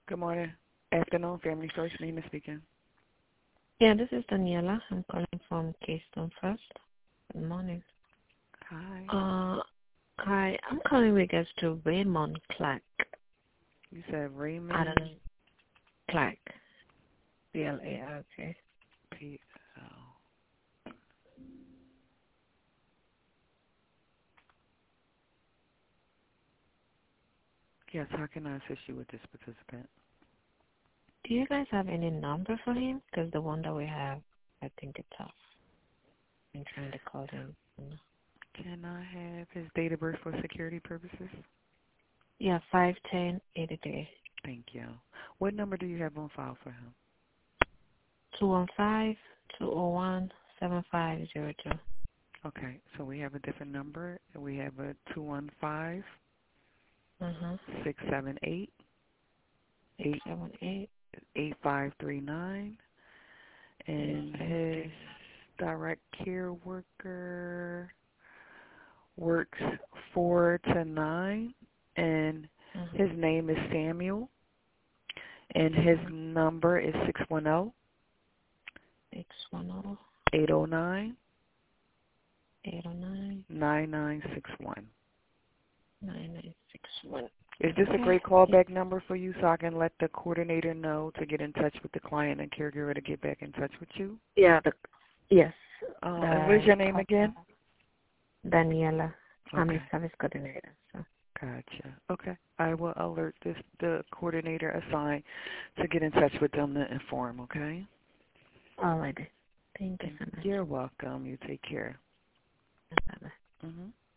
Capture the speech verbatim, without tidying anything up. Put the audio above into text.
Good morning. Afternoon, Family First. Name is speaking. Yeah, this is Daniela. I'm calling from Keystone First. Good morning. Hi. Uh, hi. I'm calling regards to Raymond Clark. You said Raymond? I don't know. Clark. C L A R K. P L. Yes, how can I assist you with this participant? Do you guys have any number for him? Because the one that we have, I think it's off. I'm trying to call him. Can I have his date of birth for security purposes? Yeah, five ten eighty-three. Thank you. What number do you have on file for him? two one five, two zero one, seven five zero two. Okay, so we have a different number. We have a two one five, Uh-huh. six seven eight, eight seven eight. eight five three nine, and his direct care worker works four to nine, and Uh-huh. his name is Samuel, and his number is six one zero, six one zero, eight zero nine, eight zero nine, nine nine six one. nine nine six one. Is this a Okay. great callback number for you so I can let the coordinator know to get in touch with the client and caregiver to get back in touch with you? Yeah, the, yes. Um, The, and what is your name again? Daniela. I'm Okay. a service coordinator. So. Gotcha. Okay. I will alert this the coordinator assigned to get in touch with them to inform, okay? All right. Thank you so much. You're welcome. You take care. Bye-bye. Mm-hmm.